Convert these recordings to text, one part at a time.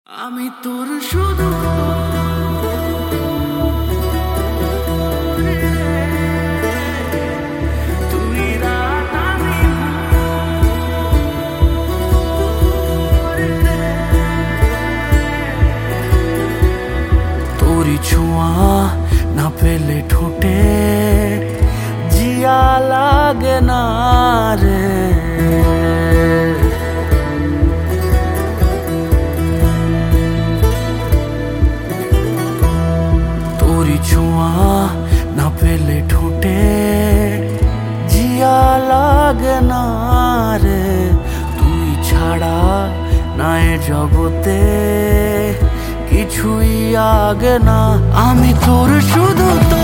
আমি তোর শুধু তুই রাত আমি তোরি ছোঁয়া না পেলে ঠোঁটে জিয়া লাগে না রে। ছোঁয়া না পেলে ঠোঁটে জিয়া লাগে না রে। তুই ছাড়া না এ জগতে কিছুই আগে না। আমি তোর শুধু তো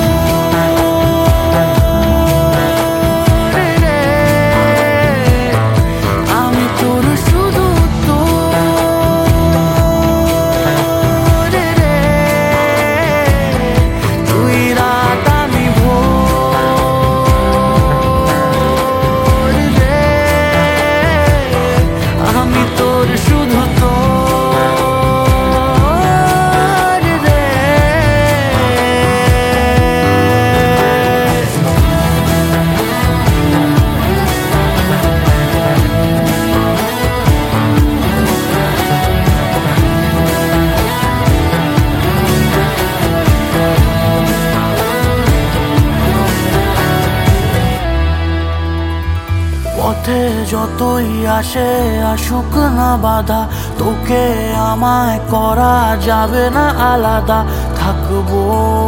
পথে যতই আসে আসুক না বাধা, তোকে আমায় করা যাবে না আলাদা। থাকবো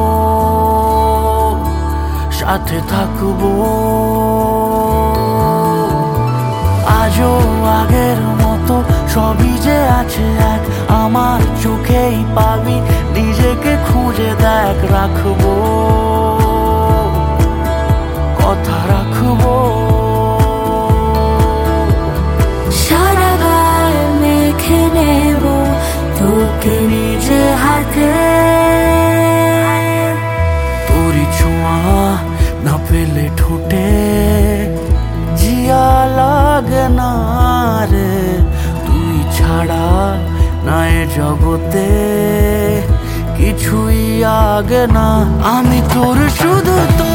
সাথে থাকবো আজও আগের মতো সবই যে আছে এক। আমার চোখেই পাবি নিজেকে খুঁজে দেখ। রাখবো কথা রাখবো তোকে নিজে হাতে। তোরি ছোঁয়া না পেলে ঠোঁটে জিয়া লাগে না রে। তুই ছাড়া না এ জগতে কিছুই আগে না। আমি তোর শুধু তো